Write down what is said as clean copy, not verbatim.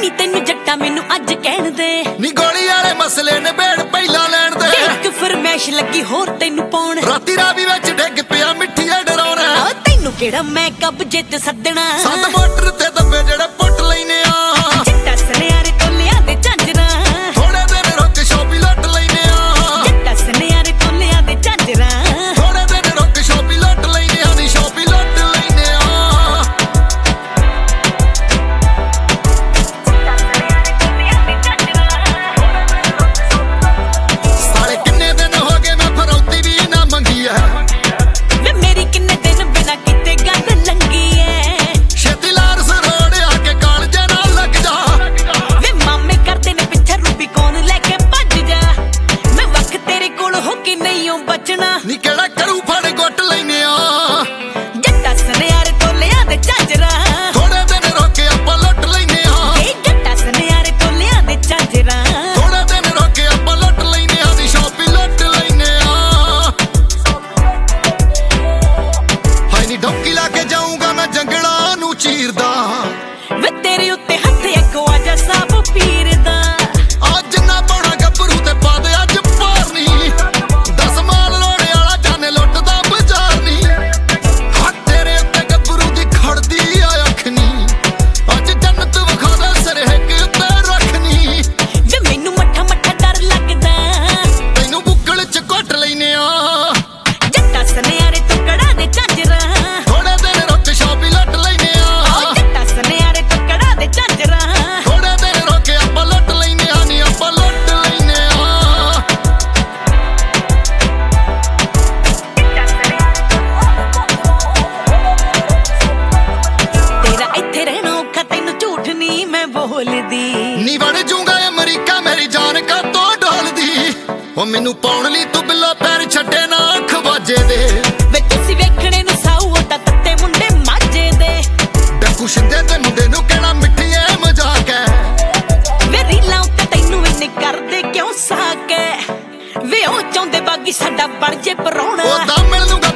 ਨੀ ਤੈਨੂੰ ਜੱਟਾ ਮੈਨੂੰ ਅੱਜ ਕਹਿਣ ਦੇ ਨੀ ਗੋਲੀ ਵਾਲੇ ਮਸਲੇ ਨੇ ਬੇੜ ਪਹਿਲਾਂ ਲੈਣ ਦੇ ਇੱਕ ਫਰਮੈਸ਼ ਲੱਗੀ ਹੋਰ ਤੈਨੂੰ ਪਾਉਣ ਰਾਤੀ ਰਾਵੀ ਵਿੱਚ ਡਿੱਗ ਪਿਆ ਮਿੱਠੀਆ ਡਰਾਉਣਾ ਤੈਨੂੰ ਕਿਹੜਾ ਮੈਂ ਕਬਜੇ ਤੇ ਸੱਦਣਾ ਸੱਤ ਮੋਟਰ ਤੇ ਦੱਬੇ ਜਿਹੜੇ ਪੁੱਟ ਲੈਨੇ ਆ ਜੱਟਾ ਸੁਨਿਆਰੇ ਤੋਲਿਆਂ ਦੇ ਝਾਂਜਰਾਂ ਥੋੜੇ ਦਿਨ ਰੁਕ ਸ਼ੋਪੀ ਲੁੱਟ ਲੈਨੇ ਆ ਜੱਟਾ ਸੁਨਿਆਰੇ ਤੋਲਿਆਂ ਦੇ ਝਾਂਜਰਾਂ ਥੋੜੇ ਦਿਨ ਰੁਕ ਸ਼ੋਪੀ ਲੁੱਟ ਲੈਨੇ ਆ ਨੀ ਸ਼ੋਪੀ ਲੁੱਟ ਲੈਨੇ ਆ ਸਾਲੇ ਕਿੰਨੇ ਦਿਨ ਹੋ ਗਏ ਮੈਂ ਫਰੌਤੀ ਵੀ ਨਾ ਮੰਗੀ ਐ ਵੇ ਮੇਰੀ ਕਿੰਨੇ ਦਿਨ ਬਿਨਾ ਕਿਤੇ ਗੱਲ ਲੰਗੀ ਐ ਛੇਤੀ ਲਾਰ ਸਰੋੜ ਆ ਕੇ ਕਾਲਜੇ ਨਾਲ ਲੱਗ ਜਾ ਵੇ ਮਾਮੇ ਕਰਦੇ ਨੇ ਪਿੱਛੇ ਰੂਬੀ ਕੌਣ ਲੈ ਕੇ ਭੱਜ ਜਾ ਮੈਂ ਵਕਤ ਤੇਰੇ ਕੋਲ ਹੋ ਕੇ ਨਹੀਂ ਓ ਬਚਣਾ ਨੀ ਕਿਹੜਾ ਕਰੂ ਫੜ ਗੁੱਟ ਲੈਨੇ ਆ ਜੱਟਾ ਸੁਨਿਆਰੇ ਤੋਲਿਆਂ ਦੇ ਝਾਂਜਰਾਂ ਥੋੜੇ ਦਿਨ ਰੁਕ ਆਪਾਂ ਲੁੱਟ ਲੈਨੇ ਆ ਏ ਜੱਟਾ ਸੁਨਿਆਰੇ ਤੋਲਿਆਂ ਦੇ ਝਾਂਜਰਾਂ ਥੋੜੇ ਦਿਨ ਰੁਕ ਆਪਾਂ ਲੁੱਟ ਲੈਨੇ ਆ ਨੀ ਸ਼ੋਪੀ ਲੁੱਟ ਲੈਨੇ ਆ ਹਾਈ ਨੀ ਡੌਂਕੀ ਲਾ ਕੇ ਜਾਊਂਗਾ ਮੈਂ ਜੰਗਲਾਂ ਨੂੰ ਚੀਰਦਾ ਵੇ ਤੇਰੇ ਉੱਤੇ ਹੱਥ ਇੱਕ ਵਾਜਾ ਸਾਬ ਪੀਰ ਦਾ ਅੱਜ ਨਾ ਪਾਉਣਾ ਗੱਭਰੂ ਤੇ ਪਾ ਦੇ ਅੱਜ ਪਾਰਨੀ 10 ਮਾਲ ਲੋੜੇ ਵਾਲਾ ਜਾਨੇ ਲੁੱਟਦਾ ਬਾਜ਼ਾਰ ਨੀ ਹਾਂ ਤੇਰੇ ਉੱਤੇ ਗੱਭਰੂ ਦੀ ਖੜਦੀ ਆ ਅੱਖ ਨੀ ਅੱਜ ਜੰਨਤ ਵਿਖਾ ਦੇ ਸਰਹਿਕ ਉੱਤੇ ਰੱਖਨੀ ਵੇ ਮੈਨੂੰ ਮੱਠਾ ਮੱਠਾ ਡਰ ਲੱਗਦਾ ਤੈਨੂੰ ਬੁੱਕਲ ਚ ਘੁੱਟ ਲੈਨੇ ਆ ਜੱਟਾ ਸੁਨਿਆਰੇ ਟੁਕੜਾ ਦੇ ਝਾਂਜਰਾਂ ਥੋੜੇ ਦਿਨ ਰੁਕ ਸ਼ੋਪੀ ਲੁੱਟ ਲੈਨੇ ਆ ਜੱਟਾ ਸੁਨਿਆਰੇ ਟੁਕੜਾ ਦੇ ਝਾਂਜਰਾਂ ਥੋੜੇ ਦਿਨ ਰੁਕ ਆਪਾਂ ਲੁੱਟ ਲੈਨੇ ਆ ਨੀ ਆਪਾਂ ਲੁੱਟ ਲੈਨੇ ਆ ਤੇਰਾ ਇੱਥੇ ਰਹਿਣਾ ਔਖਾ ਤੈਨੂੰ ਝੂਠ ਨਹੀਂ ਮੈਂ ਬੋਲਦੀ ਨੀ ਵੜ ਜੂੰਗਾ ਅਮਰੀਕਾ ਮੇਰੀ ਜਾਨ ਕਾ ਤੋਂ ਡੋਲਦੀ ਉਹ ਮੈਨੂੰ ਪਾਉਣ ਲਈ ਤੂੰ ਬਿੱਲਾ ਪੈਰ ਛੱਡੇ ਨਾ ਖਵਾਜੇ ਦੇ ਵੇ ਤੁਸੀਂ ਵੇਖਣੇ ਨੂੰ ਸਾਊ ਓਟਾ ਤੱਤੇ ਮੁੰਡੇ ਮਾਝੇ ਦੇ ਡੱਕੂ ਸ਼ਿੰਦੇ ਦੇ ਮੁੰਡੇ ਨੂੰ ਕਹਿਣਾ ਮਿੱਠੀਏ ਮਜ਼ਾਕ ਐ ਵੇ ਰੀਲਾਂ ਉੱਤੇ ਤੈਨੂੰ ਇੰਨੇ ਕਰਦੇ ਕਿਉਂ ਸਾਕ ਵੇ ਉਹ ਚਾਹੁੰਦੇ ਬਾਗੀ ਸਾਡਾ ਬਣ ਜੇ ਪਰੌਣਾ ਉਹ ਦਾ ਮਿਲ ਲੂੰਗਾ